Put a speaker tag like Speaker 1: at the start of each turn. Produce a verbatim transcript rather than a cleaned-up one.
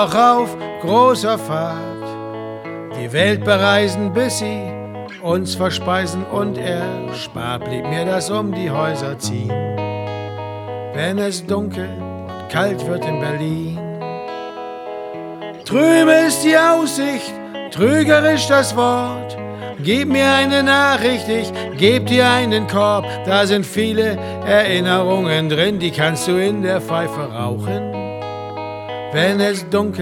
Speaker 1: Auch auf großer Fahrt die Welt bereisen, bis sie uns verspeisen und erspart blieb mir das um die Häuser ziehen. Wenn es dunkel und kalt wird in Berlin, trübe ist die Aussicht, trügerisch das Wort. Gib mir eine Nachricht, ich geb dir einen Korb. Da sind viele Erinnerungen drin, die kannst du in der Pfeife rauchen. Wenn es dunkel